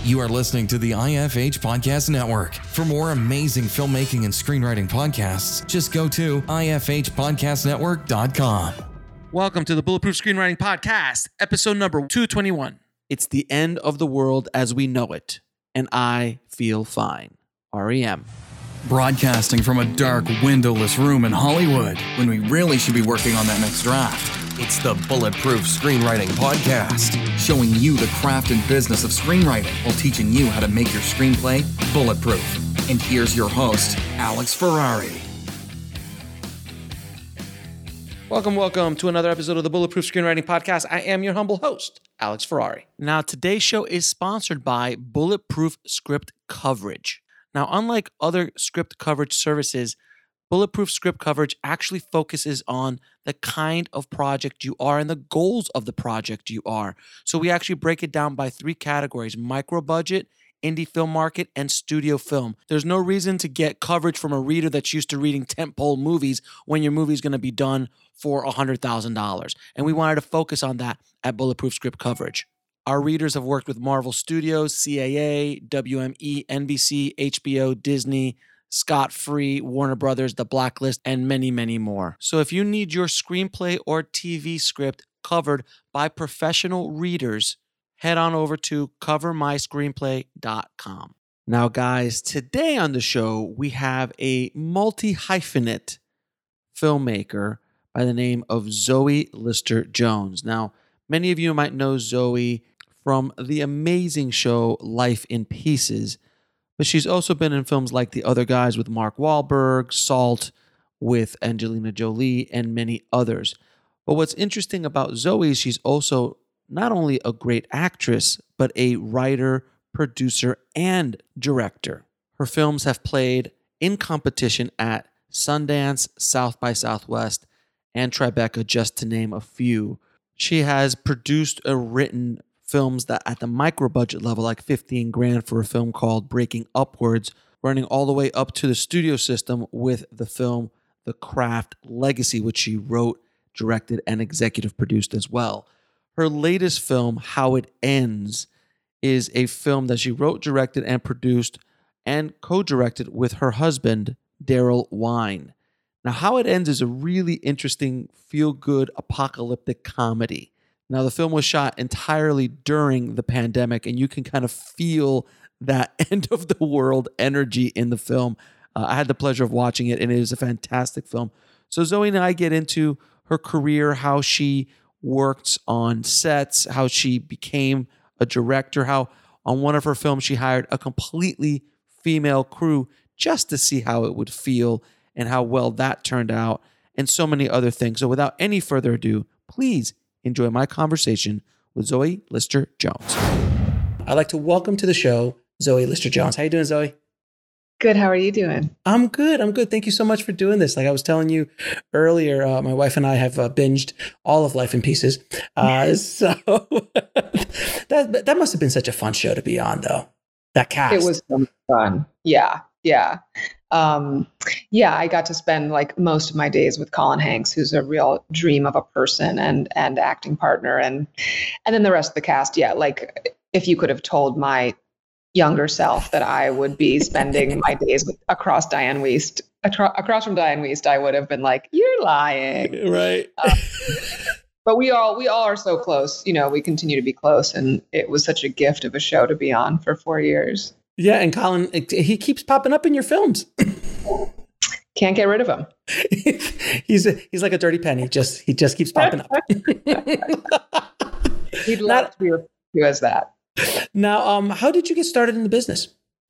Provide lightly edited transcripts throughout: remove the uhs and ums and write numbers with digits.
You are listening to the IFH Podcast Network. For more amazing filmmaking and screenwriting podcasts, just go to ifhpodcastnetwork.com. Welcome to the Bulletproof Screenwriting Podcast, episode number 221. It's the end of the world as we know it, and I feel fine. REM. Broadcasting from a dark, windowless room in Hollywood when we really should be working on that next draft. It's the Bulletproof Screenwriting Podcast, showing you the craft and business of screenwriting while teaching you how to make your screenplay bulletproof. And here's your host, Alex Ferrari. Welcome to another episode of the Bulletproof Screenwriting Podcast. I am your humble host, Alex Ferrari. Now, today's show is sponsored by Bulletproof Script Coverage. Now, unlike other script coverage services, Bulletproof Script Coverage actually focuses on the kind of project you are and the goals of the project you are. So we actually break it down by three categories: micro budget, indie film market, and studio film. There's no reason to get coverage from a reader that's used to reading tentpole movies when your movie's going to be done for $100,000. And we wanted to focus on that at Bulletproof Script Coverage. Our readers have worked with Marvel Studios, CAA, WME, NBC, HBO, Disney, Scott Free, Warner Brothers, The Blacklist, and many, many more. So if you need your screenplay or TV script covered by professional readers, head on over to covermyscreenplay.com. Now, guys, today on the show, we have a multi-hyphenate filmmaker by the name of Zoe Lister-Jones. Now, many of you might know Zoe from the amazing show Life in Pieces, but she's also been in films like The Other Guys with Mark Wahlberg, Salt with Angelina Jolie, and many others. But what's interesting about Zoe is she's also not only a great actress, but a writer, producer, and director. Her films have played in competition at Sundance, South by Southwest, and Tribeca, just to name a few. She has produced or written films that at the micro budget level, like $15,000 for a film called Breaking Upwards, running all the way up to the studio system with the film The Craft Legacy, which she wrote, directed, and executive produced as well. Her latest film, How It Ends, is a film that she wrote, directed, and produced and co-directed with her husband, Daryl Wine. Now, How It Ends is a really interesting, feel-good, apocalyptic comedy. Now, the film was shot entirely during the pandemic, and you can kind of feel that end-of-the-world energy in the film. I had the pleasure of watching it, and it is a fantastic film. So Zoe and I get into her career, how she worked on sets, how she became a director, how on one of her films she hired a completely female crew just to see how it would feel and how well that turned out, and so many other things. So without any further ado, please enjoy my conversation with Zoe Lister-Jones. I'd like to welcome to the show Zoe Lister-Jones. How you doing, Zoe? Good. How are you doing? I'm good. Thank you so much for doing this. Like I was telling you earlier, my wife and I have binged all of Life in Pieces. So that must have been such a fun show to be on, though. That cast. It was so much fun. Yeah. I got to spend like most of my days with Colin Hanks, who's a real dream of a person and acting partner, and then the rest of the cast. Yeah, like if you could have told my younger self that I would be spending my days across from Diane Wiest, I would have been like, "You're lying." Right. But we all are so close. You know, we continue to be close, and it was such a gift of a show to be on for 4 years. Yeah, and Colin, he keeps popping up in your films. Can't get rid of him. He's like a dirty pen. He just keeps popping up. He'd love to be referred to as that. Now, how did you get started in the business?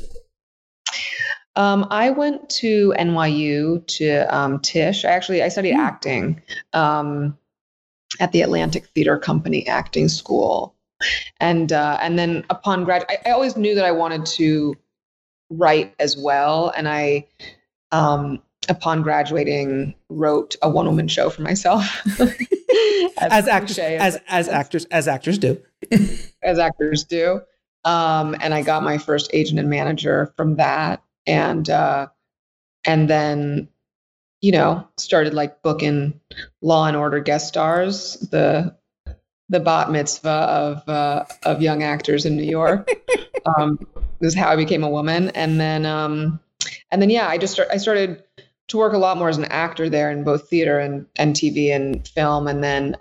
I went to NYU to Tisch. I studied acting at the Atlantic Theater Company acting school. And then upon I always knew that I wanted to write as well. And I, upon graduating, wrote a one-woman show for myself. as actors do. As actors do. And I got my first agent and manager from that. And then, started like booking Law and Order guest stars the the bat mitzvah of young actors in New York. This is how I became a woman, and then yeah, I started to work a lot more as an actor there in both theater and TV and film, and then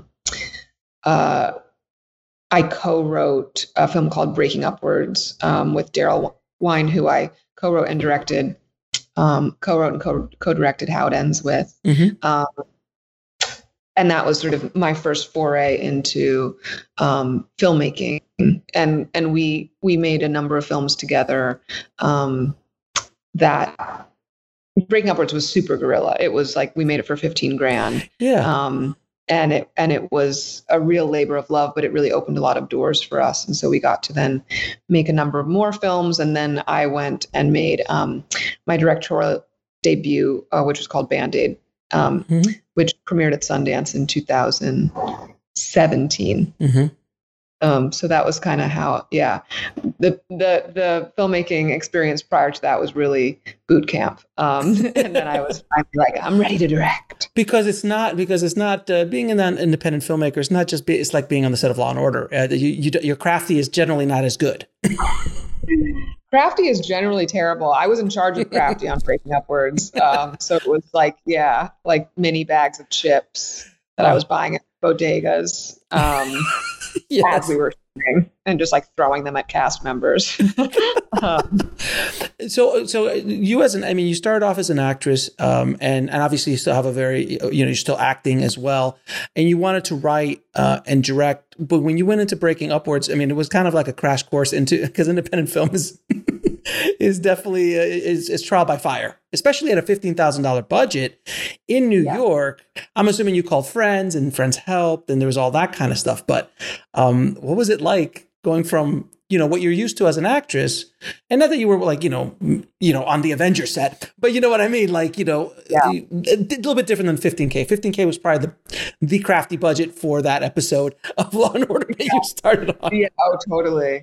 I co-wrote a film called Breaking Upwards with Daryl Wine, who I co-wrote and directed, co-wrote and co-directed How It Ends with. Mm-hmm. And that was sort of my first foray into filmmaking. And we made a number of films together that Breaking Upwards was super guerrilla. It was like we made it for $15,000. Yeah. And it was a real labor of love, but it really opened a lot of doors for us. And so we got to then make a number of more films. And then I went and made my directorial debut, which was called Band-Aid, which premiered at Sundance in 2017. Mm-hmm. So that was kind of how, the filmmaking experience prior to that was really boot camp. And then I was finally like, I'm ready to direct. Because it's not being an independent filmmaker. It's not just, it's like being on the set of Law and Order. Your crafty is generally not as good. Crafty is generally terrible. I was in charge of Crafty on Breaking Upwards. So it was like mini bags of chips that I was buying at bodegas. Yes. As we were shooting, and just like throwing them at cast members. So you you started off as an actress, and obviously you still have a very, you're still acting as well, and you wanted to write and direct. But when you went into Breaking Upwards, it was kind of like a crash course because independent film is definitely is trial by fire, especially at a $15,000 budget in New York. I'm assuming you called friends and friends helped, and there was all that kind of stuff. But what was it like going from what you're used to as an actress, and not that you were like on the Avengers set, but you know what I mean, like a little bit different than 15K. 15K was probably the crafty budget for that episode of Law and Order that you started on. Yeah, totally.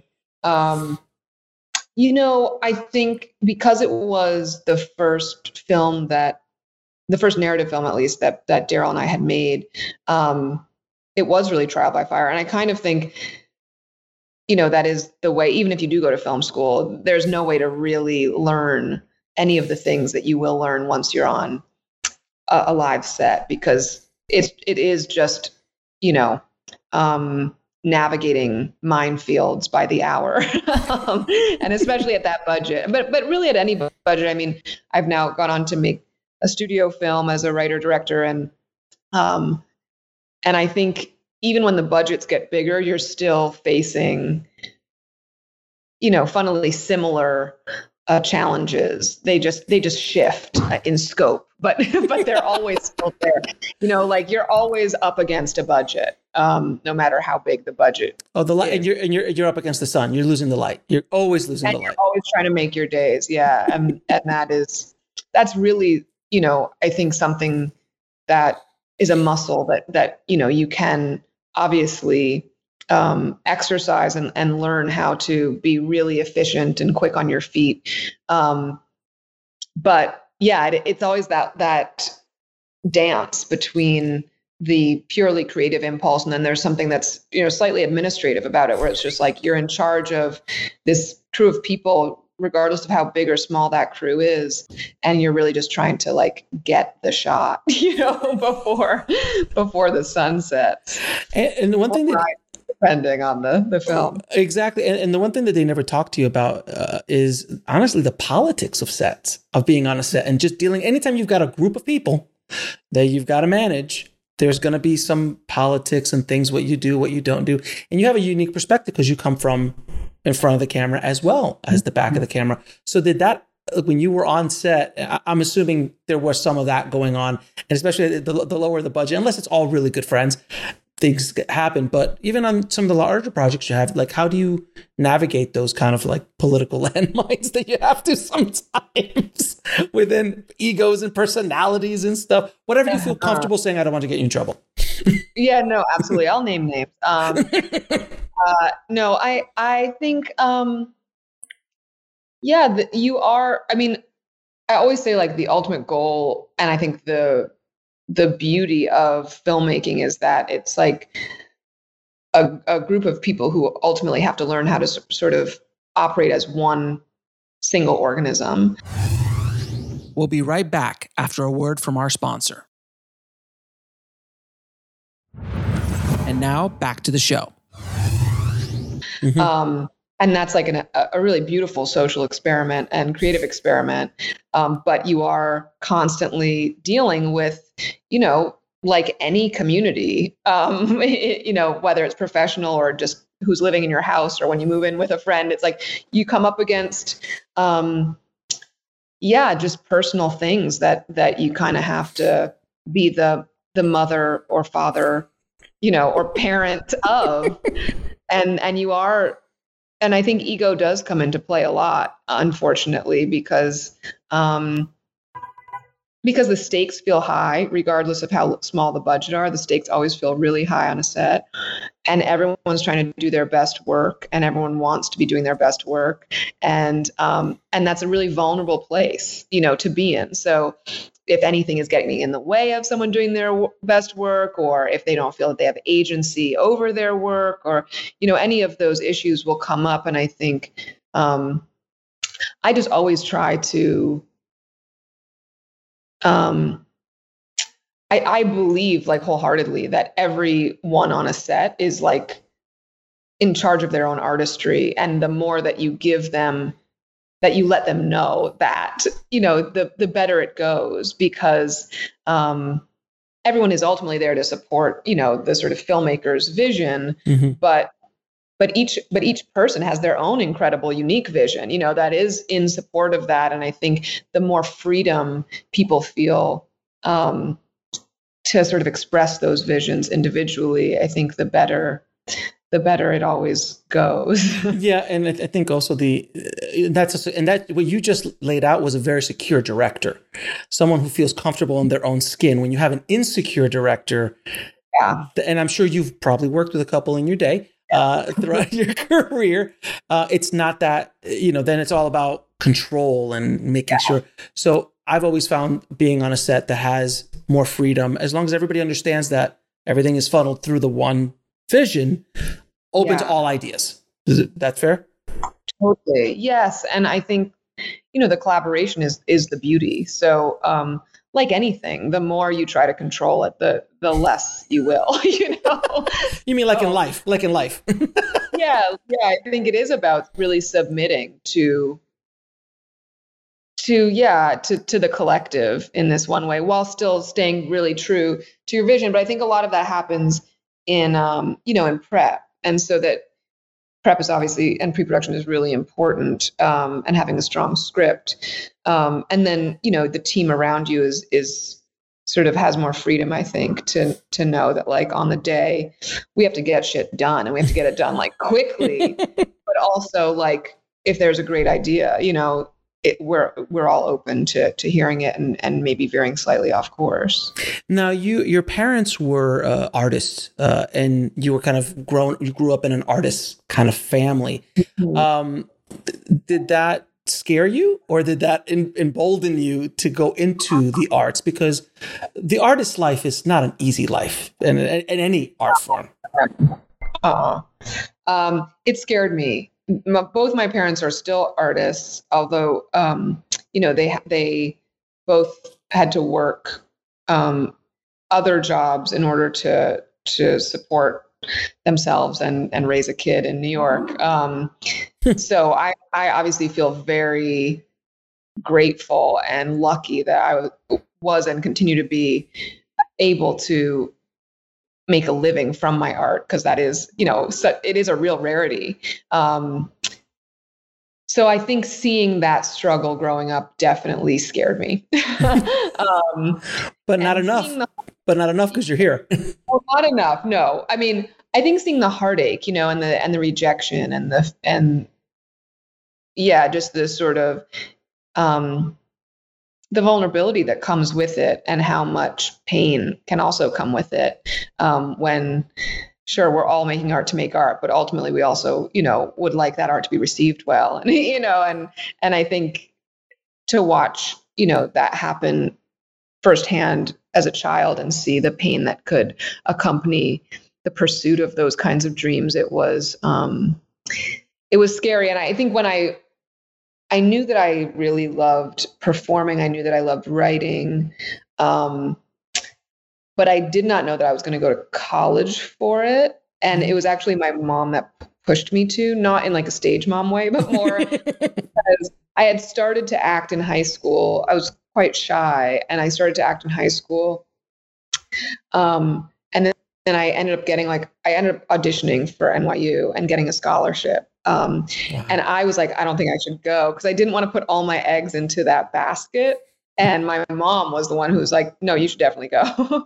I think because it was the first narrative film, at least that Daryl and I had made, it was really trial by fire. And I kind of think, that is the way, even if you do go to film school, there's no way to really learn any of the things that you will learn once you're on a live set, because it is just, navigating minefields by the hour, and especially at that budget, but really at any budget. I've now gone on to make a studio film as a writer director, and I think even when the budgets get bigger, you're still facing, funnily similar challenges. They just shift in scope, but they're always still there. You're always up against a budget, no matter how big the budget. Oh, the light, and you're up against the sun. You're losing the light. You're always losing the light. You're always trying to make your days. Yeah, and that's really, I think something that is a muscle that you can obviously exercise and learn how to be really efficient and quick on your feet. But yeah, it's always that dance between the purely creative impulse, and then there's something that's slightly administrative about it, where it's just like you're in charge of this crew of people, regardless of how big or small that crew is, and you're really just trying to get the shot, before the sun sets. And the one thing that, depending on the film, exactly, and the one thing that they never talk to you about is honestly the politics of sets, of being on a set, and just dealing. Anytime you've got a group of people that you've got to manage, there's going to be some politics and things, what you do, what you don't do, and you have a unique perspective because you come from in front of the camera as well as the back of the camera. So did that, when you were on set, I'm assuming there was some of that going on, and especially the lower the budget, unless it's all really good friends, things happen. But even on some of the larger projects you have, how do you navigate those kind of political landmines that you have to sometimes within egos and personalities and stuff? Whatever you feel comfortable saying, I don't want to get you in trouble. Yeah, no, absolutely. I'll name names. No, I think, you are, I always say the ultimate goal, and I think the beauty of filmmaking is that it's a group of people who ultimately have to learn how to sort of operate as one single organism. We'll be right back after a word from our sponsor. And now back to the show. And that's like a really beautiful social experiment and creative experiment. But you are constantly dealing with, like any community, whether it's professional or just who's living in your house, or when you move in with a friend, it's like you come up against, just personal things that you kind of have to be the mother or father, or parent of, and you are. And I think ego does come into play a lot, unfortunately, because the stakes feel high, regardless of how small the budget are. The stakes always feel really high on a set, and everyone's trying to do their best work, and everyone wants to be doing their best work, and that's a really vulnerable place, to be in. So if anything is getting in the way of someone doing their best work, or if they don't feel that they have agency over their work, or, any of those issues will come up. And I think I just always try to, I believe like wholeheartedly that everyone on a set is like in charge of their own artistry. And the more that you give them, that you let them know that, the better it goes, because everyone is ultimately there to support, the sort of filmmaker's vision, but each person has their own incredible, unique vision, that is in support of that. And I think the more freedom people feel to sort of express those visions individually, I think the better it always goes. Yeah, and I think also that what you just laid out was a very secure director, someone who feels comfortable in their own skin. When you have an insecure director, and I'm sure you've probably worked with a couple in your day throughout your career, it's not that, then it's all about control and making sure. So I've always found being on a set that has more freedom, as long as everybody understands that everything is funneled through the one vision, open to all ideas. Is that fair? Totally. Yes. And I think, the collaboration is the beauty. So, like anything, the more you try to control it, the less you will, You mean like in life? Like in life. Yeah. I think it is about really submitting to the collective in this one way, while still staying really true to your vision. But I think a lot of that happens in in prep. And so that prep is obviously, and pre-production is really important, and having a strong script. And then, the team around you is sort of has more freedom, I think, to know that like on the day we have to get shit done, and we have to get it done like quickly, but also like if there's a great idea, we're all open to hearing it and maybe veering slightly off course. Now, your parents were artists, and you were you grew up in an artist kind of family. Did that scare you, or did that embolden you to go into the arts? Because the artist life is not an easy life in any art form. It scared me. Both my parents are still artists, although they both had to work other jobs in order to support themselves and raise a kid in New York. So I obviously feel very grateful and lucky that I was and continue to be able to make a living from my art, because that is, it is a real rarity. So I think seeing that struggle growing up definitely scared me. But not enough. But not enough because you're here. Well, not enough. No, I mean, I think seeing the heartache, and the rejection and just this sort of the vulnerability that comes with it, and how much pain can also come with it. When, sure, we're all making art to make art, but ultimately we also, would like that art to be received well. And, and I think to watch, that happen firsthand as a child and see the pain that could accompany the pursuit of those kinds of dreams, it was scary. And I think when I knew that I really loved performing, I knew that I loved writing, but I did not know that I was going to go to college for it. And it was actually my mom that pushed me to, not in like a stage mom way, but more because I had started to act in high school. I was quite shy, and I started to act in high school. And then I ended up auditioning for NYU and getting a scholarship. Wow. And I was like, I don't think I should go, because I didn't want to put all my eggs into that basket. And my mom was the one who was like, no, you should definitely go.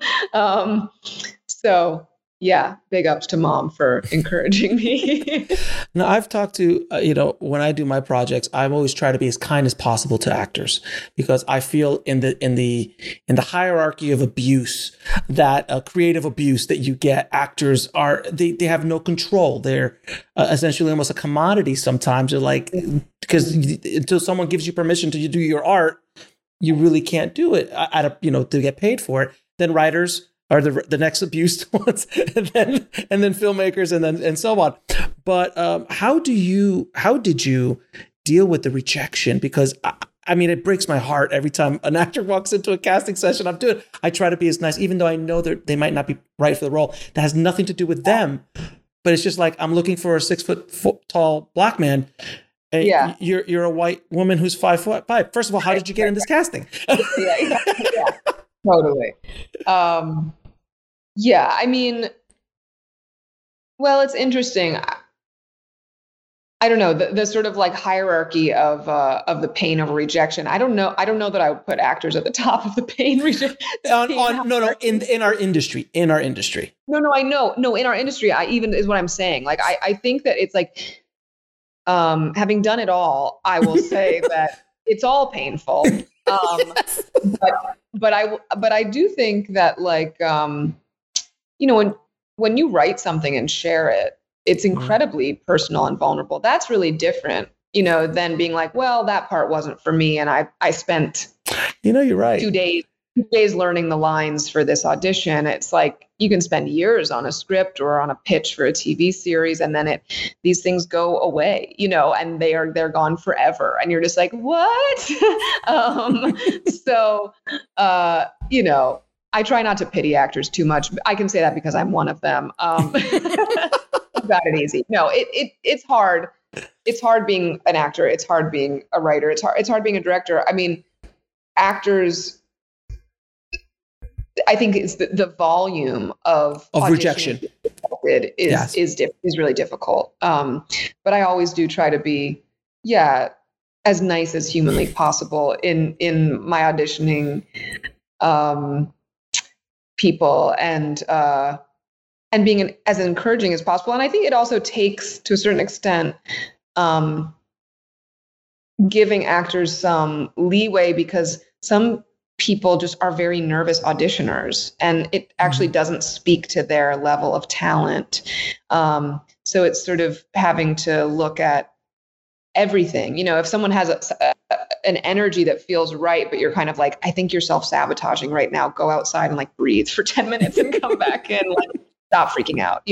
So yeah, big ups to Mom for encouraging me. Now, I've talked to, when I do my projects, I always try to be as kind as possible to actors, because I feel in the hierarchy of abuse, that creative abuse that you get, actors they have no control. They're essentially almost a commodity sometimes. They're like, because until someone gives you permission to do your art, you really can't do it to get paid for it. Then writers are the next abused ones, and then filmmakers, and so on. But how did you deal with the rejection? Because I mean, it breaks my heart every time an actor walks into a casting session. I try to be as nice, even though I know that they might not be right for the role. That has nothing to do with them, but it's just like, I'm looking for a 6 foot tall black man. And yeah, you're a white woman who's 5'5". First of all, how did you get in this casting? yeah, totally. Yeah, I mean, well, it's interesting. I don't know, the sort of like hierarchy of the pain of rejection. I don't know that I would put actors at the top of the pain rejection. In our industry. No, I know. No, in our industry, is what I'm saying. Like, I think that it's like, having done it all, I will say that it's all painful. Yes. But I do think that, like, when you write something and share it, it's incredibly personal and vulnerable. That's really different, than being like, well, that part wasn't for me, and I spent, you're right, 2 days learning the lines for this audition. It's like, you can spend years on a script or on a pitch for a TV series, and then these things go away, and they're gone forever, and you're just like, what? I try not to pity actors too much. I can say that because I'm one of them. Got it easy. No, it's hard. It's hard being an actor. It's hard being a writer. It's hard being a director. I mean, actors, I think it's the volume of rejection is really difficult. But I always do try to be, as nice as humanly possible in my auditioning people, and being as encouraging as possible. And I think it also takes, to a certain extent, giving actors some leeway, because some people just are very nervous auditioners, and it actually doesn't speak to their level of talent. So it's sort of having to look at everything. If someone has an energy that feels right, but you're kind of like, I think you're self-sabotaging right now, go outside and like breathe for 10 minutes and come back in, like, stop freaking out,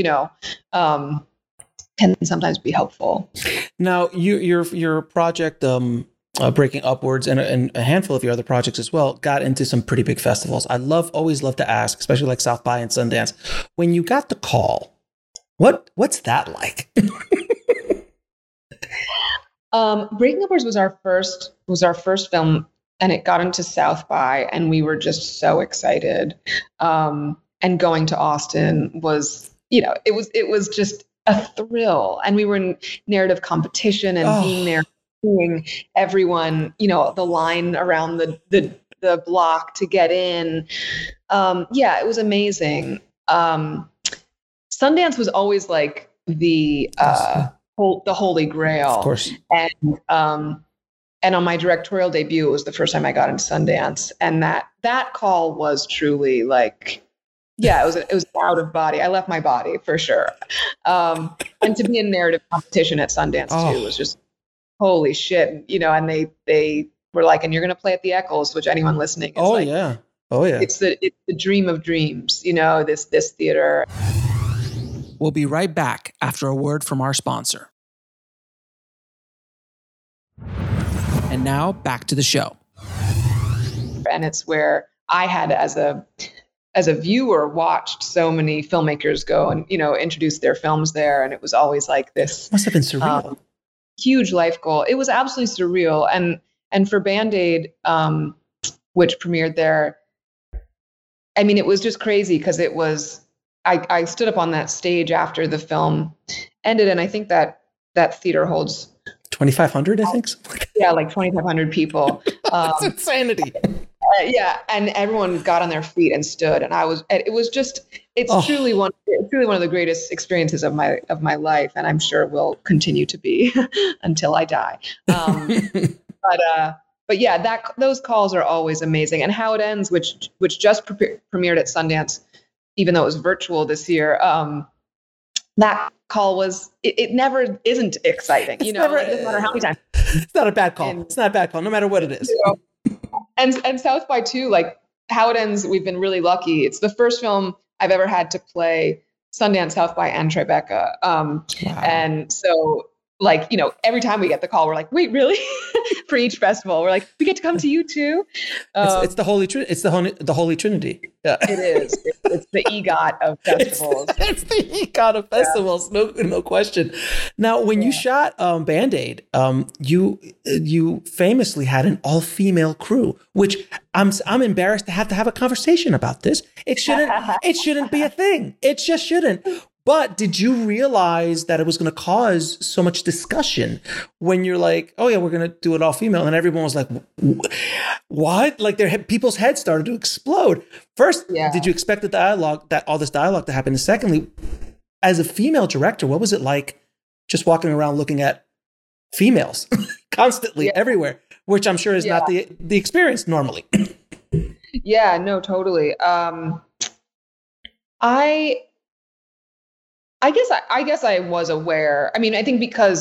can sometimes be helpful. Now, your project, Breaking Upwards, and a handful of your other projects as well, got into some pretty big festivals. I always love to ask, especially like South by and Sundance, when you got the call, what's that like? Breaking Upwards was our first film, and it got into South by, and we were just so excited. And going to Austin was, it was just a thrill. And we were in narrative competition, and being there, seeing everyone, the line around the block to get in. It was amazing. Sundance was always like the holy grail. Of course. And on my directorial debut, it was the first time I got into Sundance. And that call was truly like, it was out of body. I left my body for sure. And to be in narrative competition at Sundance too was just holy shit. And they were like, and you're going to play at the Eccles, which anyone listening is Oh yeah. It's the dream of dreams, this theater. We'll be right back after a word from our sponsor. And now back to the show. And it's where I had, as a viewer, watched so many filmmakers go and, introduce their films there. And it was always like this. Must have been surreal. Huge life goal. It was absolutely surreal. And for Band-Aid, which premiered there, I mean, it was just crazy because it was, I stood up on that stage after the film ended. And I think that theater holds 2,500, I think. Yeah, like 2,500 people. That's insanity. Yeah, and everyone got on their feet and stood, and it's truly one of the greatest experiences of my life, and I'm sure will continue to be until I die. But yeah, those calls are always amazing, and How It Ends, which just premiered at Sundance, even though it was virtual this year. That call was, it never isn't exciting. It doesn't matter how many times. It's not a bad call. It's not a bad call, no matter what it is. And South by too, like How It Ends, we've been really lucky. It's the first film I've ever had to play Sundance, South by, and Tribeca. Wow. And so, like, every time we get the call, we're like, wait, really? For each festival, we're like, we get to come to you too. It's the Holy Trinity. It's the Holy Trinity. Yeah. It is. It's the EGOT of festivals. It's the EGOT of festivals. Yeah. No question. Now, when you shot Band-Aid, you famously had an all-female crew, which I'm embarrassed to have a conversation about this. It shouldn't be a thing. It just shouldn't. But did you realize that it was going to cause so much discussion when you're like, oh yeah, we're going to do it all female, and everyone was like, what? Like people's heads started to explode. First, Did you expect all this dialogue to happen? And secondly, as a female director, what was it like just walking around looking at females constantly everywhere, which I'm sure is not the experience normally. Yeah, no, totally. I guess I was aware. I mean, I think because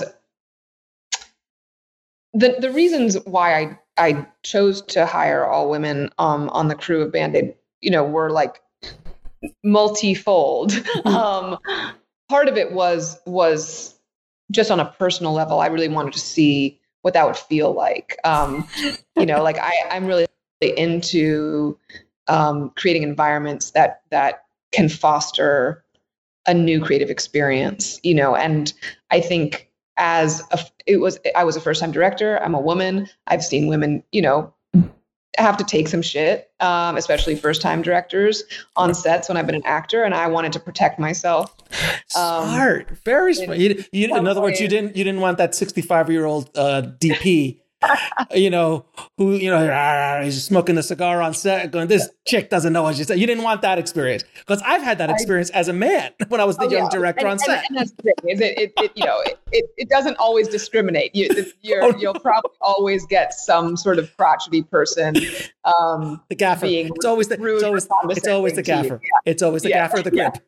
the reasons why I chose to hire all women on the crew of Band-Aid, were like multifold. Part of it was just on a personal level. I really wanted to see what that would feel like. Like I'm really into creating environments that can foster a new creative experience, and I think I was a first-time director. I'm a woman. I've seen women, have to take some shit, especially first-time directors on sets when I've been an actor, and I wanted to protect myself. Smart, very smart. In other words, you didn't want that 65-year-old DP. Who he's smoking a cigar on set, going, "This chick doesn't know what she said." You didn't want that experience, because I've had that experience as a man when I was the young director on set. And that's the thing, is it doesn't always discriminate. You'll probably always get some sort of crotchety person. The gaffer. It's always the gaffer. It's always the gaffer of the grip.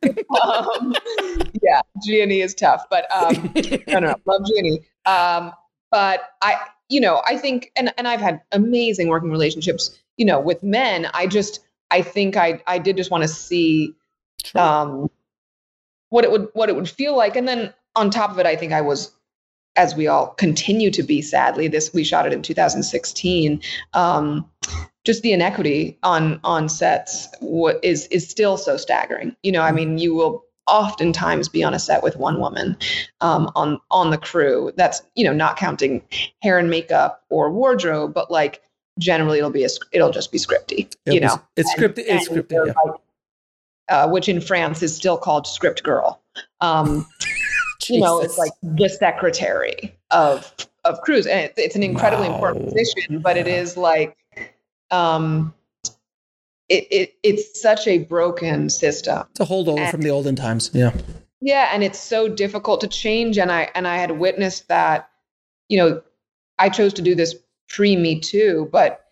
Gianni is tough, but no, love Gianni. But I think, and I've had amazing working relationships, with men. I think I did just want to see, what it would feel like. And then on top of it, I think I was, as we all continue to be, sadly, we shot it in 2016. Just the inequity on sets is still so staggering. I mean, you will oftentimes be on a set with one woman on the crew. That's not counting hair and makeup or wardrobe, but like generally it'll just be scripty. It's scripted. It's scripted. Which in France is still called script girl. It's like the secretary of crews, and it's an incredibly important position. But it is like it's such a broken system. It's a holdover from the olden times. Yeah. Yeah. And it's so difficult to change. And I had witnessed that, I chose to do this pre-Me Too, but,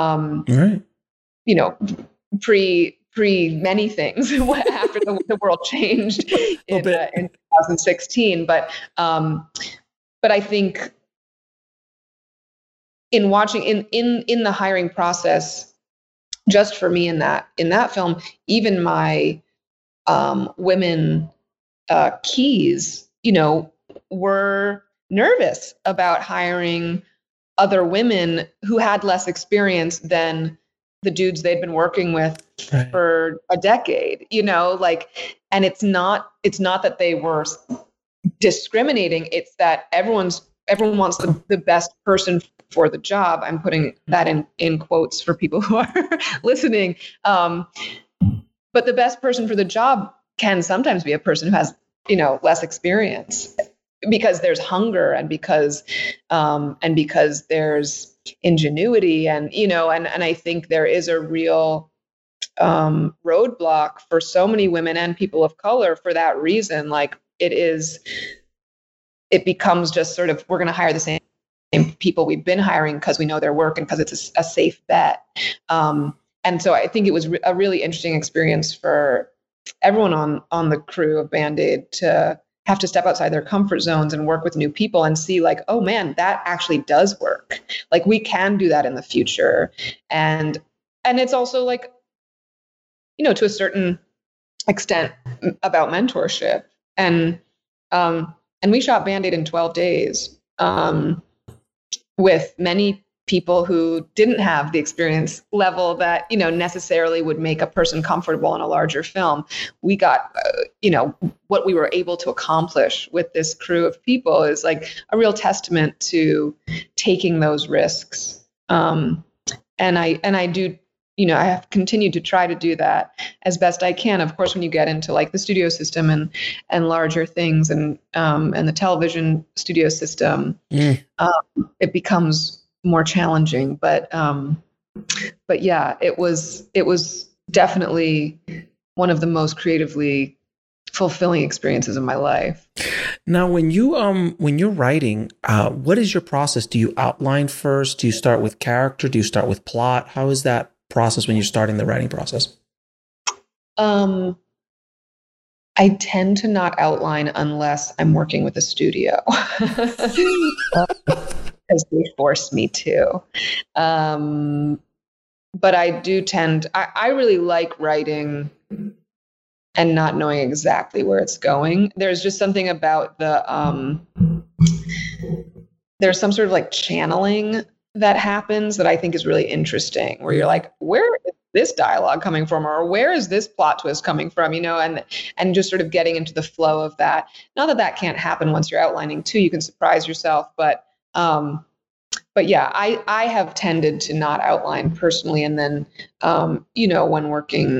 pre many things after the world changed in 2016. But I think in watching in the hiring process, just for me in that film, even my women keys, were nervous about hiring other women who had less experience than the dudes they'd been working with Right. for a decade, and it's not that they were discriminating. It's that everyone wants the best person for the job. I'm putting that in quotes for people who are listening. But the best person for the job can sometimes be a person who has, less experience, because there's hunger and because there's ingenuity and I think there is a real roadblock for so many women and people of color for that reason. Like it becomes just sort of, we're going to hire the same people we've been hiring because we know their work and because it's a safe bet. And so I think it was a really interesting experience for everyone on the crew of Band-Aid to have to step outside their comfort zones and work with new people and see like, oh man, that actually does work. Like we can do that in the future. And it's also like, to a certain extent about mentorship. And we shot Band-Aid in 12 days with many people who didn't have the experience level that, necessarily would make a person comfortable in a larger film. We got, what we were able to accomplish with this crew of people is like a real testament to taking those risks. And I do, I have continued to try to do that as best I can. Of course, when you get into like the studio system and larger things and the television studio system, it becomes more challenging. But yeah, it was definitely one of the most creatively fulfilling experiences of my life. Now, when you're writing, what is your process? Do you outline first? Do you start with character? Do you start with plot? How is that process when you're starting the writing process? I tend to not outline unless I'm working with a studio because they force me to. But I do I really like writing and not knowing exactly where it's going. There's just something about there's some sort of like channeling that happens that I think is really interesting, where you're like, where is this dialogue coming from? Or where is this plot twist coming from? And just sort of getting into the flow of that. Not that can't happen once you're outlining too, you can surprise yourself, but yeah, I have tended to not outline personally. And then, when working,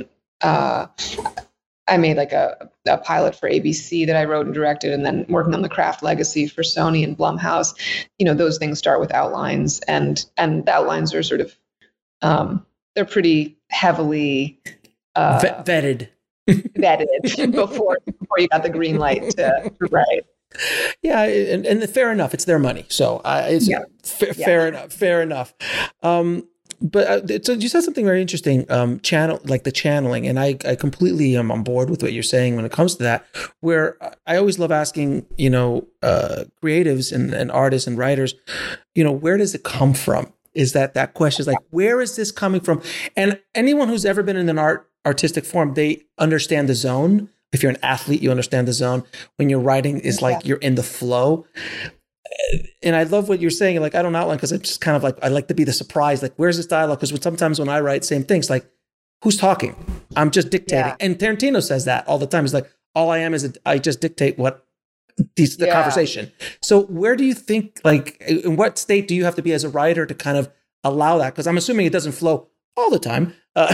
I made like a pilot for ABC that I wrote and directed, and then working on The Craft Legacy for Sony and Blumhouse. Those things start with outlines, and the outlines are sort of they're pretty heavily vetted before you got the green light to write. Yeah, and fair enough. It's their money, so fair enough. But so you said something very interesting, the channeling, and I completely am on board with what you're saying when it comes to that, where I always love asking, creatives and artists and writers, where does it come from? Is that question is like, where is this coming from? And anyone who's ever been in an artistic form, they understand the zone. If you're an athlete, you understand the zone. When you're writing, it's like you're in the flow. And I love what you're saying. Like, I don't outline because it's just kind of like, I like to be the surprise. Like, where's this dialogue? Because sometimes when I write, same things. Like, who's talking? I'm just dictating. Yeah. And Tarantino says that all the time. He's like, all I am is I just dictate what the conversation. So where do you think, like, in what state do you have to be as a writer to kind of allow that? Because I'm assuming it doesn't flow all the time.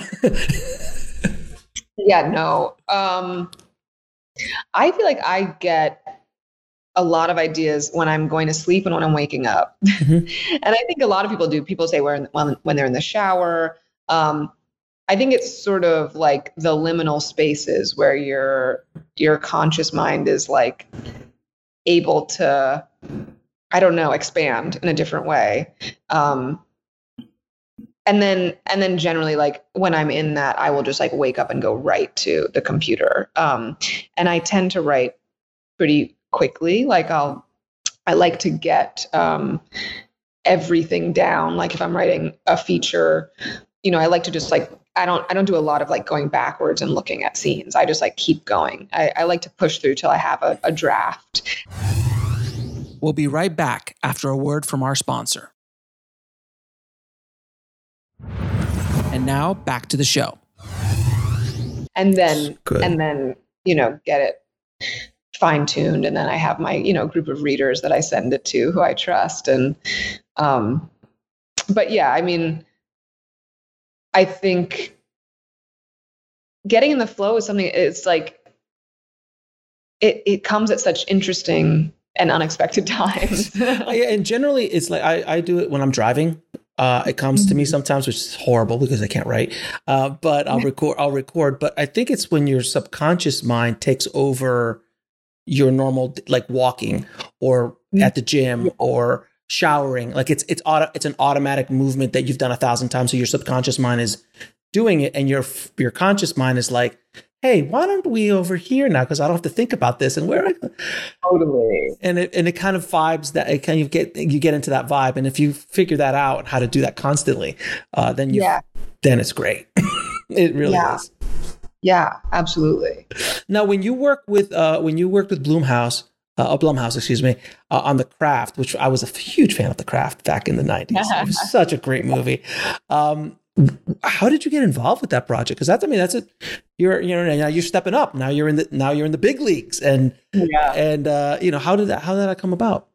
Yeah, no. I feel like I get a lot of ideas when I'm going to sleep and when I'm waking up. Mm-hmm. And I think a lot of people do. People say when they're in the shower. I think it's sort of like the liminal spaces where your conscious mind is like able to, I don't know, expand in a different way. And then generally, like when I'm in that, I will just like wake up and go right to the computer. And I tend to write pretty quickly. Like I like to get everything down. Like if I'm writing a feature, I like to just like I don't do a lot of like going backwards and looking at scenes. I just like keep going. I like to push through till I have a draft. We'll be right back after a word from our sponsor. And now back to the show. And then get it fine-tuned, and then I have my group of readers that I send it to who I trust. And but yeah, I mean, I think getting in the flow is something, it's like it comes at such interesting and unexpected times. And generally it's like I do it when I'm driving. It comes to me sometimes, which is horrible because I can't write. But I'll record. But I think it's when your subconscious mind takes over your normal, like walking or at the gym or showering. Like it's an automatic movement that you've done 1,000 times. So your subconscious mind is doing it, and your conscious mind is like, hey, why don't we over here now? Because I don't have to think about this. And where totally. And it kind of vibes that it kind of you get into that vibe. And if you figure that out and how to do that constantly, then it's great. It really is. Yeah, absolutely. Now, when you worked with Blumhouse, on The Craft, which I was a huge fan of The Craft back in the 90s. It was such a great movie. How did you get involved with that project? Because now you're stepping up. Now you're in the big leagues, and how did that come about?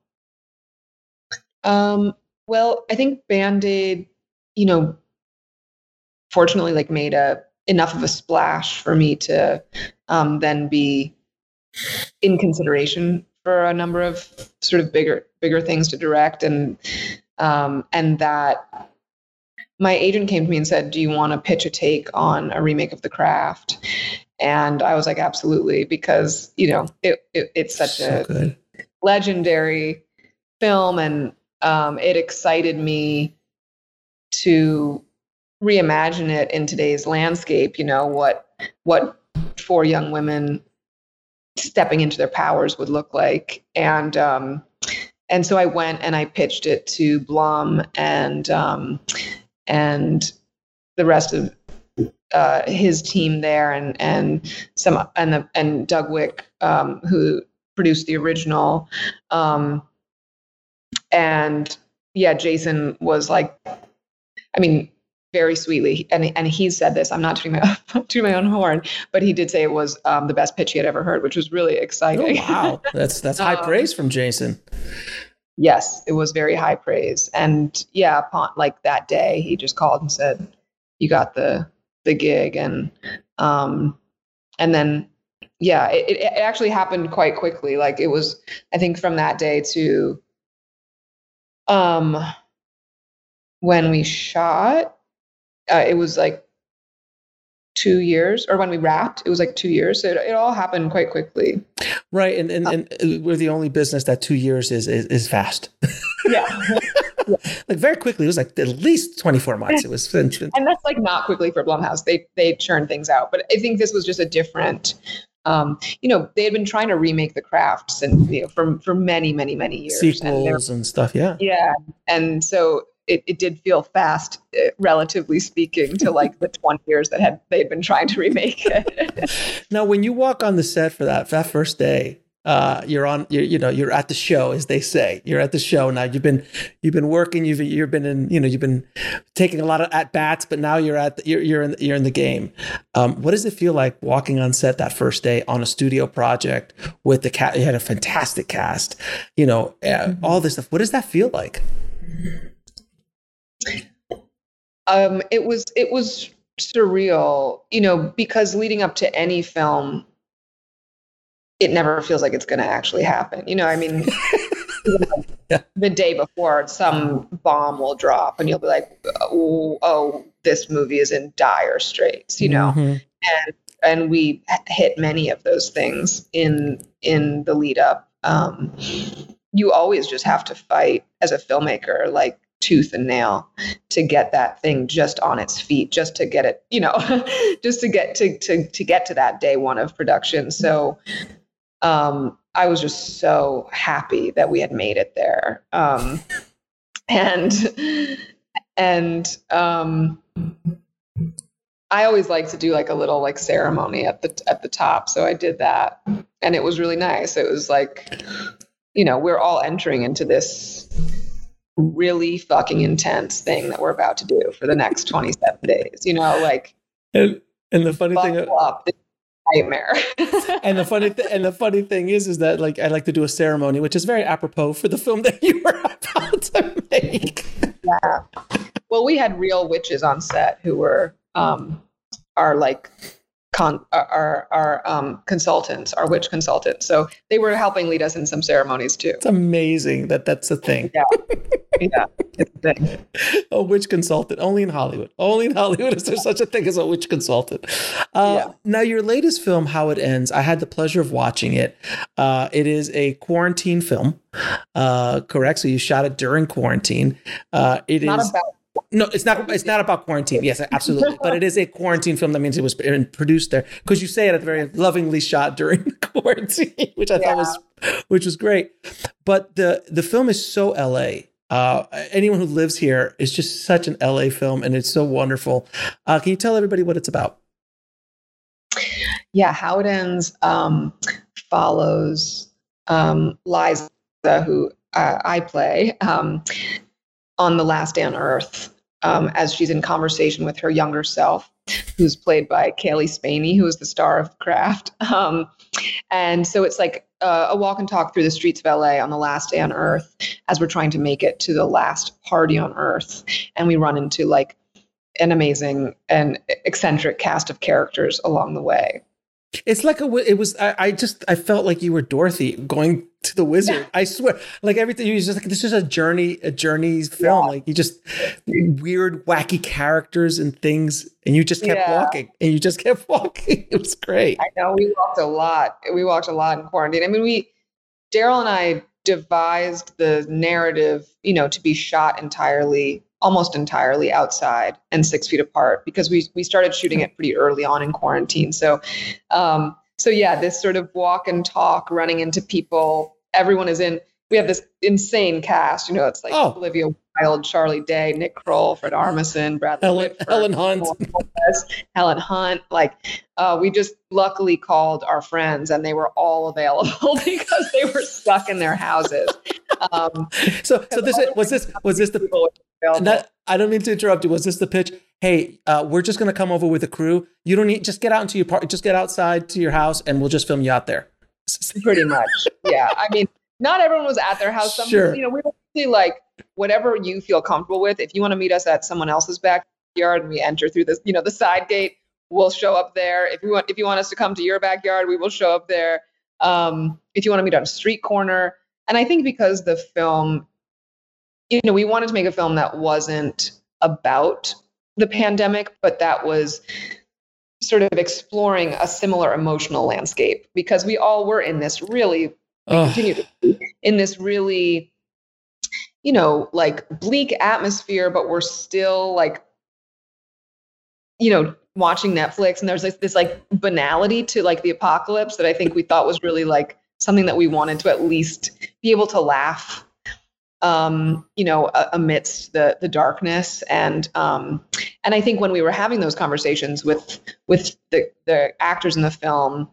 Well, I think Band-Aid, fortunately, like made enough of a splash for me to then be in consideration for a number of sort of bigger things to direct, and that my agent came to me and said, do you want to pitch a take on a remake of The Craft? And I was like, absolutely, because it's such a good, legendary film, and it excited me to reimagine it in today's landscape. What 4 young women stepping into their powers would look like. And so I went and I pitched it to Blum and the rest of his team there, and Doug Wick, who produced the original. Jason was like, I mean, very sweetly, and he said this, I'm not tooting my own horn, but he did say it was the best pitch he had ever heard, which was really exciting. Oh, wow. That's high praise from Jason. Yes, it was very high praise. And upon like that day, he just called and said, you got the gig. And then, it actually happened quite quickly. Like it was, I think from that day to when we shot, it was like 2 years, or when we wrapped, it was like 2 years. So it all happened quite quickly. Right. And we're the only business that 2 years is fast. Yeah. Like very quickly. It was like at least 24 months. It was. And that's like not quickly for Blumhouse. They churn things out. But I think this was just a different, they had been trying to remake The Craft since, for many, many, many years. Sequels and stuff. Yeah. Yeah. And so it did feel fast, relatively speaking, to like the 20 years that they'd been trying to remake it. Now, when you walk on the set for that first day, you're at the show, as they say. You're at the show now. You've been working. You've been taking a lot of at bats, but now you're in the game. What does it feel like walking on set that first day on a studio project with the cast? You had a fantastic cast. All this stuff. What does that feel like? It was surreal, because leading up to any film, it never feels like it's going to actually happen. I mean, the day before, some bomb will drop and you'll be like, oh, this movie is in dire straits, Mm-hmm. And we hit many of those things in the lead up. You always just have to fight as a filmmaker, like tooth and nail, to get that thing just on its feet, just to get it, just to get to that day one of production. So I was just so happy that we had made it there. And I always like to do like a little like ceremony at the top. So I did that, and it was really nice. It was like, we're all entering into this really fucking intense thing that we're about to do for the next 27 days. Like, and the funny thing up, nightmare. and the funny thing is that like I like to do a ceremony, which is very apropos for the film that you were about to make. Yeah. Well, we had real witches on set who were our like our consultants, our witch consultants. So they were helping lead us in some ceremonies too. It's amazing that's a thing. Yeah. Yeah, it's a thing. A witch consultant. Only in Hollywood. Only in Hollywood is there such a thing as a witch consultant. Now, your latest film, How It Ends, I had the pleasure of watching it. It is a quarantine film, correct? So you shot it during quarantine. It not is. About- No, it's not. It's not about quarantine. Yes, absolutely. But it is a quarantine film. That means it was produced there, because you say it very lovingly shot during quarantine, which I thought was great. But the film is so LA. Anyone who lives here is just such an LA film, and it's so wonderful. Can you tell everybody what it's about? Yeah, How It Ends follows Liza, who I play, on the last day on Earth, as she's in conversation with her younger self, who's played by Kaylee Spaney, who is the star of Craft. And so it's like a walk and talk through the streets of LA on the last day on Earth as we're trying to make it to the last party on Earth. And we run into like an amazing and eccentric cast of characters along the way. It's like I felt like you were Dorothy going to the wizard. I swear, like everything, you was just like, this is a journey film. Yeah. Like you just weird, wacky characters and things. And you just kept walking and you just kept walking. It was great. I know, we walked a lot. We walked a lot in quarantine. I mean, Daryl and I devised the narrative, to be shot almost entirely outside and 6 feet apart, because we started shooting it pretty early on in quarantine. So yeah, this sort of walk and talk, running into people. Everyone is in. We have this insane cast. It's like Olivia Wilde, Charlie Day, Nick Kroll, Fred Armisen, Bradley Whitford, Helen Hunt. Like we just luckily called our friends, and they were all available because they were stuck in their houses. So was this the? I don't mean to interrupt you. Was this the pitch? Hey, we're just going to come over with a crew. You don't need, just get out into your just get outside to your house, and we'll just film you out there. Pretty much, yeah. I mean, not everyone was at their house. Sure. We were really like, whatever you feel comfortable with. If you want to meet us at someone else's backyard and we enter through this, the side gate, we'll show up there. If you want us to come to your backyard, we will show up there. If you want to meet on a street corner. And I think because the film, we wanted to make a film that wasn't about the pandemic, but that was sort of exploring a similar emotional landscape, because we all were in this really, continue to be in this really, like bleak atmosphere, but we're still like, watching Netflix, and there's this like banality to like the apocalypse that I think we thought was really like something that we wanted to at least be able to laugh, amidst the darkness. And I think when we were having those conversations with the actors in the film,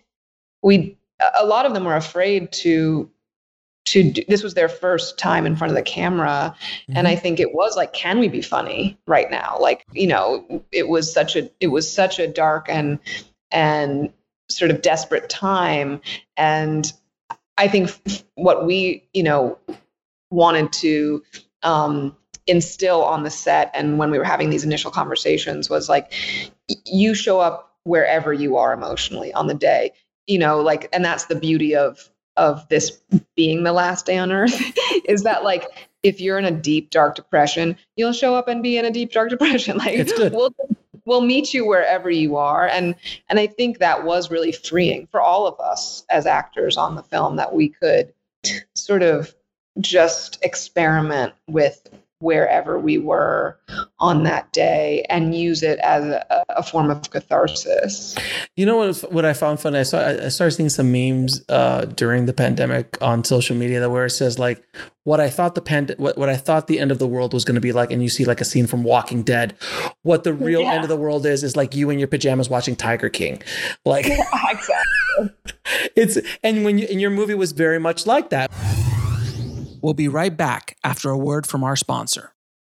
a lot of them were afraid to do, this was their first time in front of the camera. Mm-hmm. And I think it was like, can we be funny right now? Like, it was such a dark and sort of desperate time. And I think what we, wanted to instill on the set, and when we were having these initial conversations, was like, you show up wherever you are emotionally on the day, and that's the beauty of this being the last day on Earth, is that like, if you're in a deep, dark depression, you'll show up and be in a deep, dark depression. Like, it's good. We'll meet you wherever you are. And I think that was really freeing for all of us as actors on the film, that we could sort of just experiment with wherever we were on that day and use it as a form of catharsis. You know what I found funny? I started seeing some memes during the pandemic on social media where it says like what I thought the end of the world was going to be like, and you see like a scene from Walking Dead. What the real end of the world is like you in your pajamas watching Tiger King, like exactly. And your movie was very much like that. We'll be right back after a word from our sponsor.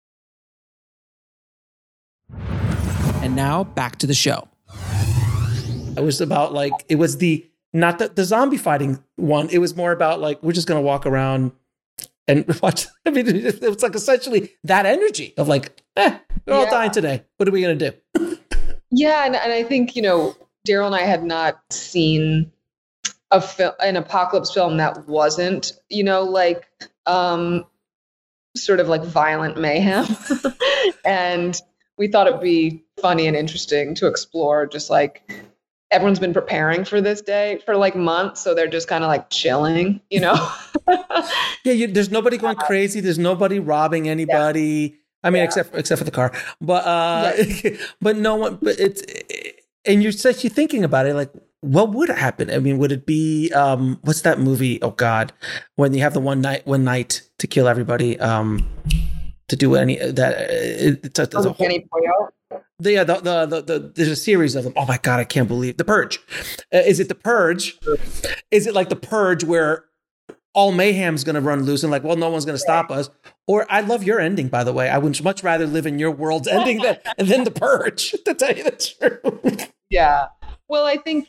And now back to the show. It was about like, it was not the zombie fighting one. It was more about like, we're just going to walk around and watch. I mean, it was like essentially that energy of like, we're all dying today. What are we going to do? Yeah. And I think, Daryl and I had not seen an apocalypse film that wasn't, like, sort of like violent mayhem. And we thought it'd be funny and interesting to explore, just like everyone's been preparing for this day for like months. So they're just kind of like chilling, Yeah, there's nobody going crazy. There's nobody robbing anybody. I mean, except for the car, but, but no one, but and you're thinking about it, like, what would happen? I mean, would it be, what's that movie? Oh God, when you have the one night to kill everybody, to do any that it's a whole, there's a series of them. Oh my God, I can't believe The Purge. Is it The Purge? Is it like The Purge where all mayhem's going to run loose and like, well, no one's going to stop us? Or I love your ending, by the way. I would much rather live in your world's ending than The Purge, to tell you the truth. Yeah. Well, I think,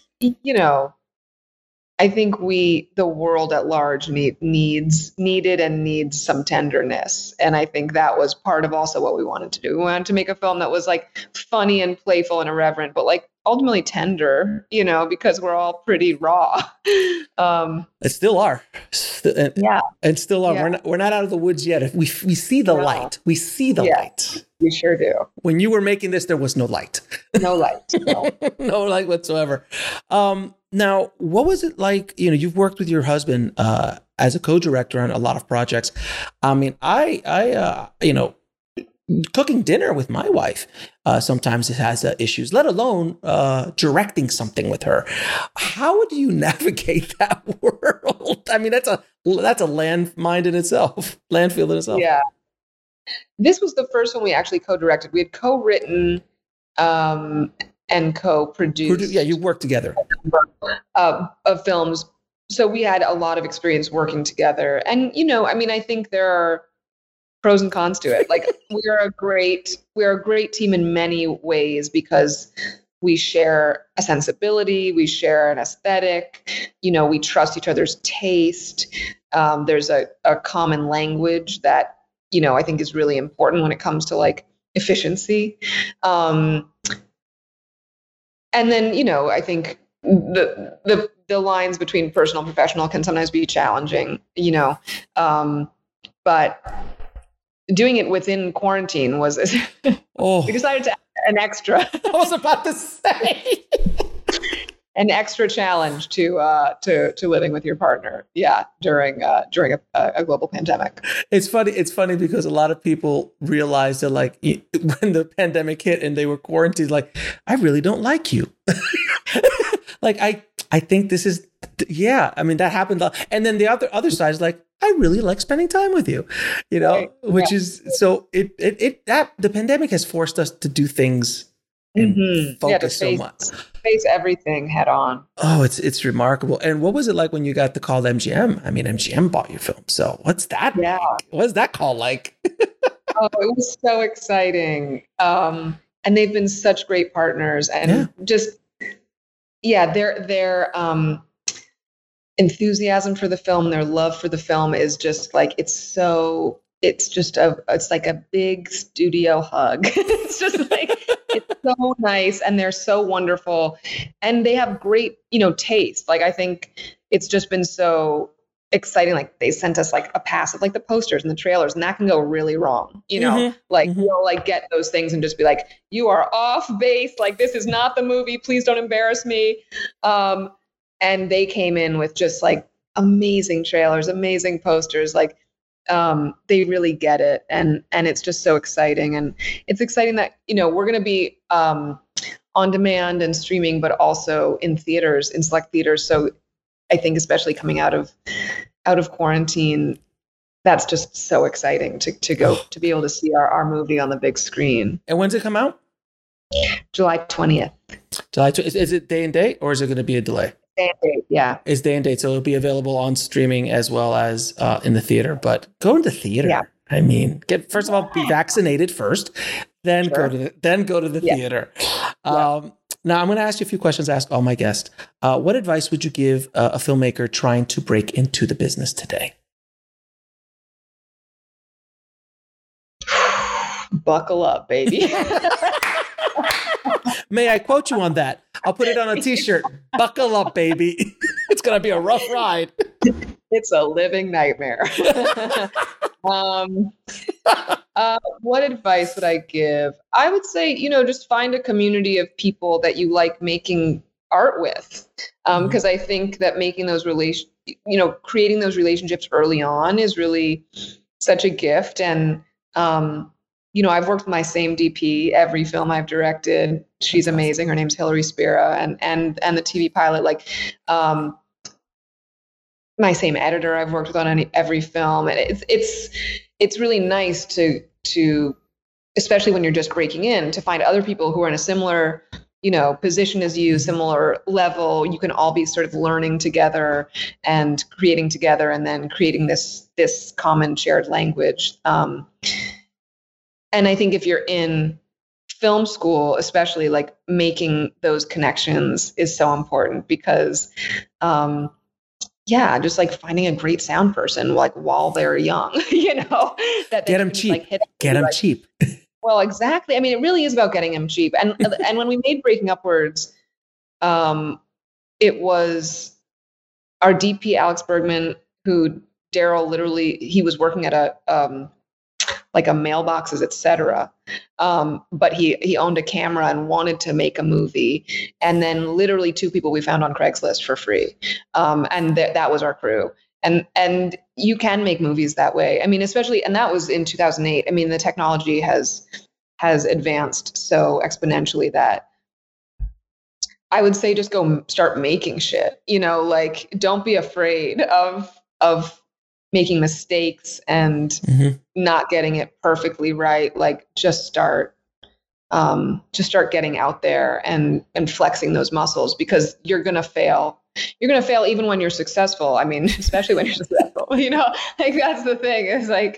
the world at large needed and needs some tenderness. And I think that was part of also what we wanted to do. We wanted to make a film that was like funny and playful and irreverent, but like ultimately tender, because we're all pretty raw. It still are. And still are. Yeah. We're not out of the woods yet. We see the light. We see the light. We sure do. When you were making this, there was no light. No light. No, no light whatsoever. Now, what was it like? You've worked with your husband as a co-director on a lot of projects. I mean, I cooking dinner with my wife sometimes it has issues, let alone directing something with her. How would you navigate that world? I mean, that's a landfill in itself. Yeah. This was the first one we actually co-directed. We had co-written and co-produced. Yeah, you worked together. Of films. So we had a lot of experience working together. And, I think there are pros and cons to it. Like we're a great team in many ways because we share a sensibility, we share an aesthetic, we trust each other's taste. There's a common language that, I think is really important when it comes to like efficiency. And then, I think the lines between personal and professional can sometimes be challenging, but doing it within quarantine was, we decided to add an extra. I was about to say. An extra challenge to living with your partner. Yeah. During a global pandemic. It's funny because a lot of people realized that like when the pandemic hit and they were quarantined, like, I really don't like you. Like, I think this is, I mean, that happened. And then the other side is like, I really like spending time with you, right. Which is, so that the pandemic has forced us to do things and focus so much. Face everything head on. Oh, it's remarkable. And what was it like when you got the call to MGM? I mean, MGM bought your film. So what's that? Yeah. What's that call like? Oh, it was so exciting. And they've been such great partners and their enthusiasm for the film, their love for the film is just like, it's like a big studio hug. It's just like, it's so nice and they're so wonderful and they have great, taste. Like, I think it's just been so exciting. Like they sent us like a pass of like the posters and the trailers and that can go really wrong, you'll like get those things and just be like, you are off base. Like, this is not the movie. Please don't embarrass me. And they came in with just like amazing trailers, amazing posters. Like they really get it, and it's just so exciting. And it's exciting that we're going to be on demand and streaming, but also in theaters, in select theaters. So I think especially coming out of quarantine, that's just so exciting to go to be able to see our movie on the big screen. And when's it come out? July 20th. Is it day and date, or is it going to be a delay? Day and date, yeah. It's day and date, so it'll be available on streaming as well as in the theater. But go into theater. Yeah. I mean, first of all, be vaccinated first, then go to the theater. Now, I'm going to ask you a few questions. Ask all my guests. What advice would you give a filmmaker trying to break into the business today? Buckle up, baby. May I quote you on that? I'll put it on a t-shirt. Buckle up, baby. It's going to be a rough ride. It's a living nightmare. What advice would I give? I would say, just find a community of people that you like making art with. Because I think that making those creating those relationships early on is really such a gift. And, I've worked with my same DP every film I've directed. She's amazing. Her name's Hilary Spira, and the TV pilot, my same editor I've worked with on every film. And it's really nice to, especially when you're just breaking in, to find other people who are in a similar, position as you, similar level. You can all be sort of learning together and creating together, and then creating this common shared language. And I think if you're in film school, especially, making those connections is so important, because, just finding a great sound person, while they're young, that get them cheap. Get them cheap. Well, exactly. I mean, it really is about getting them cheap. And and when we made Breaking Upwards, it was our DP, Alex Bergman, who Daryl literally, he was working at a mailboxes, etc. But he owned a camera and wanted to make a movie. And then literally 2 people we found on Craigslist for free. And that was our crew. And you can make movies that way. I mean, especially, and that was in 2008. I mean, the technology has advanced so exponentially that I would say just go start making shit. Don't be afraid of making mistakes and not getting it perfectly right. Just start getting out there and flexing those muscles, because you're going to fail. You're going to fail even when you're successful. I mean, especially when you're successful, that's the thing,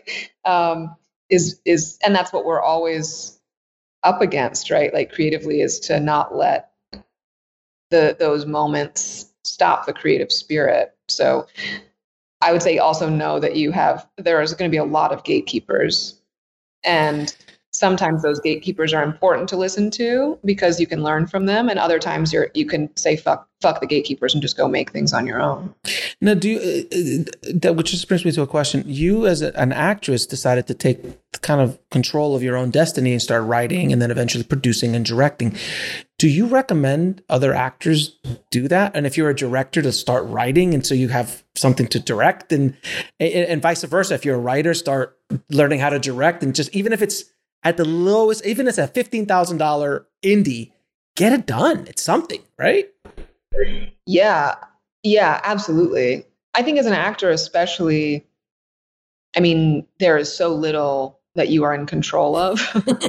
is and that's what we're always up against, right? Creatively, is to not let those moments stop the creative spirit. So I would say also know that there is going to be a lot of gatekeepers, and sometimes those gatekeepers are important to listen to because you can learn from them, and other times you can say fuck the gatekeepers and just go make things on your own. Now, which just brings me to a question. You, as an actress, decided to take kind of control of your own destiny and start writing, and then eventually producing and directing. Do you recommend other actors do that? And if you're a director, to start writing, and so you have something to direct, and vice versa. If you're a writer, start learning how to direct, and just, even if it's at the lowest, even if it's a $15,000 indie, get it done. It's something, right? Yeah, absolutely. I think as an actor, especially, I mean, there is so little that you are in control of.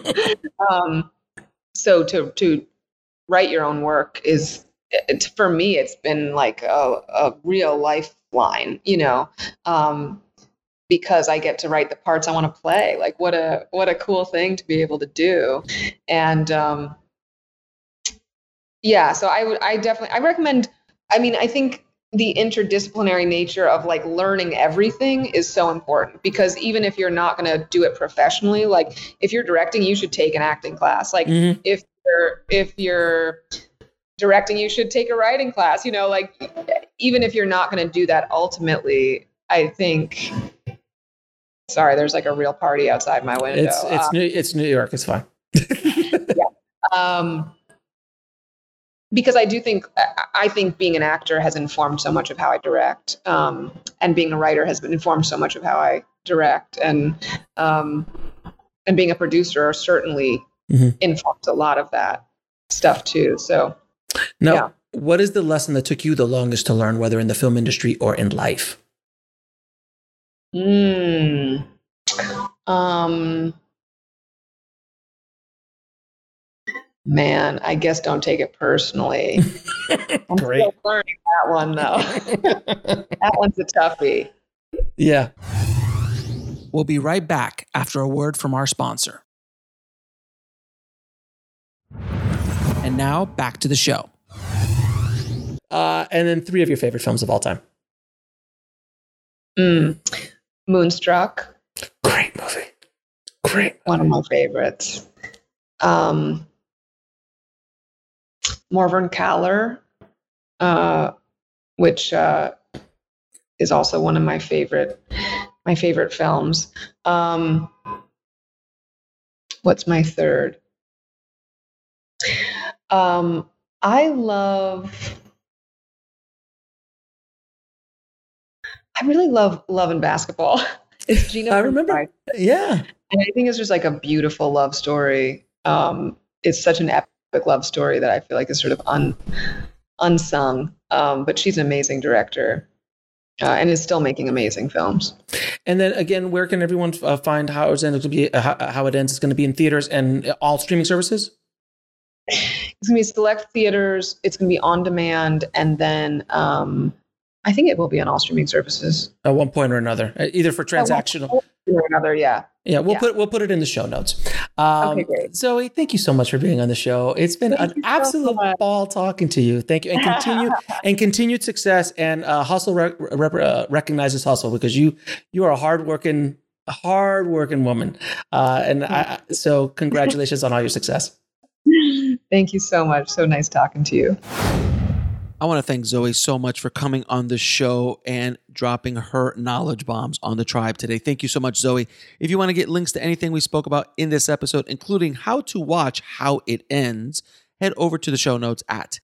So to write your own work for me, it's been like a real lifeline, because I get to write the parts I want to play. What a cool thing to be able to do. And so I recommend, I think the interdisciplinary nature of learning everything is so important, because even if you're not going to do it professionally, if you're directing, you should take an acting class. If you're directing, you should take a writing class, even if you're not going to do that ultimately, I think. Sorry, there's a real party outside my window. It's New York. It's fine. Yeah. because I think being an actor has informed so much of how I direct, and being a writer has been informed so much of how I direct, and being a producer certainly informs a lot of that stuff too. So now, yeah. What is the lesson that took you the longest to learn, whether in the film industry or in life? Man, I guess don't take it personally. I'm Great. still learning that one, though. That one's a toughie. Yeah. We'll be right back after a word from our sponsor. And now back to the show. And then 3 of your favorite films of all time. Moonstruck. Great movie. Great. One of my favorites. Morvern Caller, which is also one of my favorite films. What's my third? I really love Love and Basketball. It's Gina. I remember. Yeah. And I think it's just like a beautiful love story. It's such an epic love story that I feel like is sort of unsung. But she's an amazing director, and is still making amazing films. And then again, where can everyone find How It Ends? How It Ends is going to be in theaters and all streaming services? It's going to be select theaters. It's going to be on demand, and then I think it will be on all streaming services At one point or another, either for transactional or another. Yeah. Yeah, we'll put it in the show notes. Okay, great. Zoe, thank you so much for being on the show. It's been an absolute ball talking to you. Thank you, and continued success. And Hustle recognizes Hustle, because you are a hardworking woman. So congratulations on all your success. Thank you so much. So nice talking to you. I want to thank Zoe so much for coming on the show and dropping her knowledge bombs on the tribe today. Thank you so much, Zoe. If you want to get links to anything we spoke about in this episode, including how to watch How It Ends, head over to the show notes at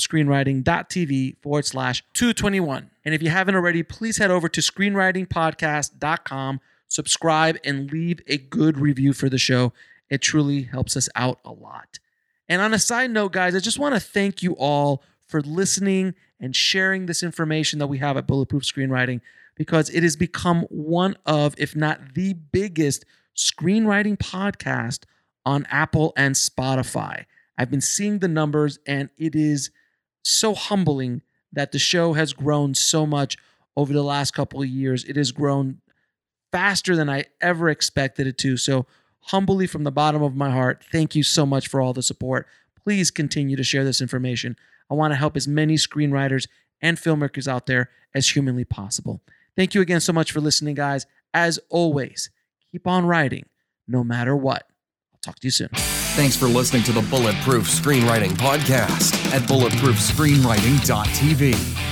bulletproofscreenwriting.tv/221. And if you haven't already, please head over to screenwritingpodcast.com, subscribe, and leave a good review for the show. It truly helps us out a lot. And on a side note, guys, I just want to thank you all for listening and sharing this information that we have at Bulletproof Screenwriting, because it has become one of, if not the biggest, screenwriting podcast on Apple and Spotify. I've been seeing the numbers, and it is so humbling that the show has grown so much over the last couple of years. It has grown faster than I ever expected it to. So humbly, from the bottom of my heart, thank you so much for all the support. Please continue to share this information. I want to help as many screenwriters and filmmakers out there as humanly possible. Thank you again so much for listening, guys. As always, keep on writing, no matter what. I'll talk to you soon. Thanks for listening to the Bulletproof Screenwriting Podcast at bulletproofscreenwriting.tv.